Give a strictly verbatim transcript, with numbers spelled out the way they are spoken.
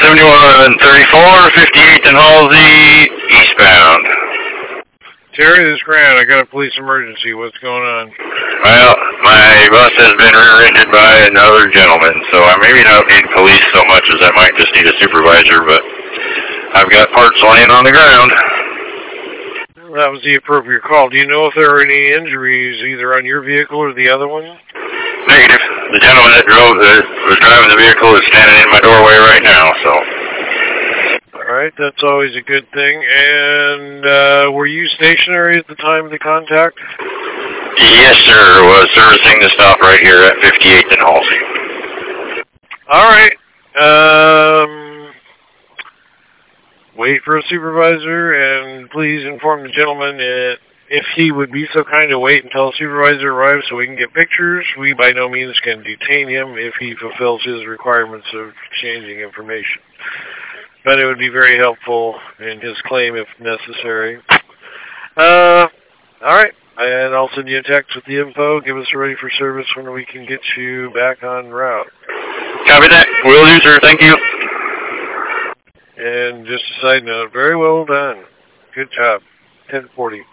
seventy-one thirty-four, fifty-eighth and Halsey, eastbound. Terry, this is Grant. I got a police emergency. What's going on? Well, my bus has been rear-ended by another gentleman, so I maybe don't need police so much as I might just need a supervisor, but I've got parts laying on the ground. That was the appropriate call. Do you know if there are any injuries either on your vehicle or the other one? Negative. The gentleman that drove the, was driving the vehicle is standing in my doorway right now, so... All right, that's always a good thing. And uh, were you stationary at the time of the contact? Yes, sir. Was servicing the stop right here at fifty-eighth and Halsey. All right. Um, wait for a supervisor, and please inform the gentleman that if he would be so kind to wait until a supervisor arrives so we can get pictures. We by no means can detain him if he fulfills his requirements of changing information. But it would be very helpful in his claim if necessary. Uh, all right. And I'll send you a text with the info. Give us a ready for service when we can get you back on route. Copy that. Will do, sir. Thank you. And just a side note, very well done. Good job. ten forty.